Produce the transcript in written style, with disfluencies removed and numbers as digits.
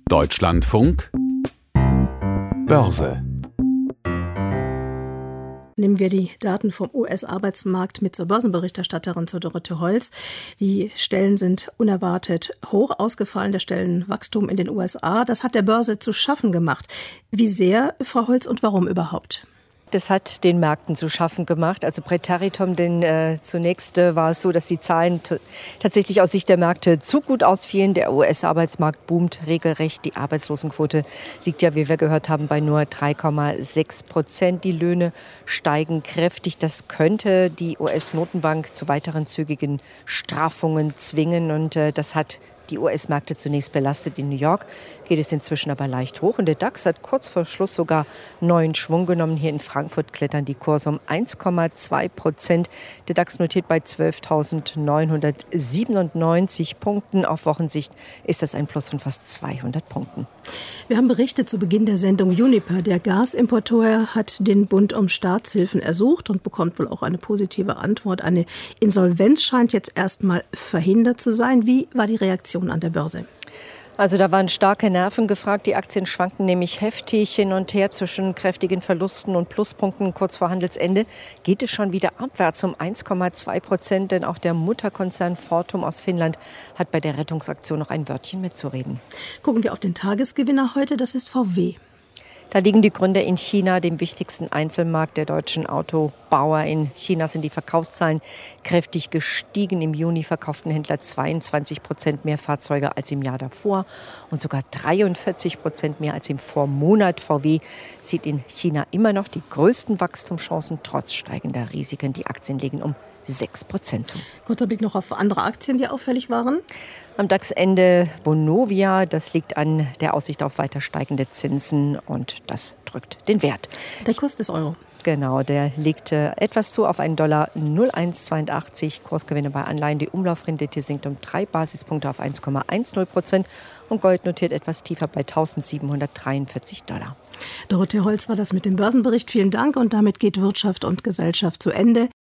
Deutschlandfunk Börse. Nehmen wir die Daten vom US-Arbeitsmarkt mit zur Börsenberichterstatterin, zur Dorothee Holz. Die Stellen sind unerwartet hoch ausgefallen, der Stellenwachstum in den USA. Das hat der Börse zu schaffen gemacht. Wie sehr, Frau Holz, und warum überhaupt? Das hat den Märkten zu schaffen gemacht. Also präteritum, denn zunächst war es so, dass die Zahlen tatsächlich aus Sicht der Märkte zu gut ausfielen. Der US-Arbeitsmarkt boomt regelrecht. Die Arbeitslosenquote liegt ja, wie wir gehört haben, bei nur 3,6%. Die Löhne steigen kräftig. Das könnte die US-Notenbank zu weiteren zügigen Straffungen zwingen. Und das hat die US-Märkte zunächst belastet. In New York geht es inzwischen aber leicht hoch. Und der DAX hat kurz vor Schluss sogar neuen Schwung genommen. Hier in Frankfurt klettern die Kurse um 1,2%. Der DAX notiert bei 12.997 Punkten. Auf Wochensicht ist das ein Plus von fast 200 Punkten. Wir haben berichtet zu Beginn der Sendung, Uniper, der Gasimporteur, hat den Bund um Staatshilfen ersucht und bekommt wohl auch eine positive Antwort. Eine Insolvenz scheint jetzt erstmal verhindert zu sein. Wie war die Reaktion an der Börse? Also da waren starke Nerven gefragt. Die Aktien schwanken nämlich heftig hin und her zwischen kräftigen Verlusten und Pluspunkten. Kurz vor Handelsende geht es schon wieder abwärts um 1,2%, denn auch der Mutterkonzern Fortum aus Finnland hat bei der Rettungsaktion noch ein Wörtchen mitzureden. Gucken wir auf den Tagesgewinner heute, das ist VW. Da liegen die Gründe in China, dem wichtigsten Einzelmarkt der deutschen Autobauer. In China sind die Verkaufszahlen kräftig gestiegen. Im Juni verkauften Händler 22% mehr Fahrzeuge als im Jahr davor und sogar 43% mehr als im Vormonat. VW sieht in China immer noch die größten Wachstumschancen trotz steigender Risiken. Die Aktien legen um 6% zu. Kurzer Blick noch auf andere Aktien, die auffällig waren. Am DAX-Ende Vonovia, das liegt an der Aussicht auf weiter steigende Zinsen und das drückt den Wert. Der Kurs des Euro. Genau, der legt etwas zu auf einen Dollar 0,182. Kursgewinne bei Anleihen. Die Umlaufrendite sinkt um 3 Basispunkte auf 1,10%. Und Gold notiert etwas tiefer bei $1.743. Dorothee Holz war das mit dem Börsenbericht. Vielen Dank. Und damit geht Wirtschaft und Gesellschaft zu Ende.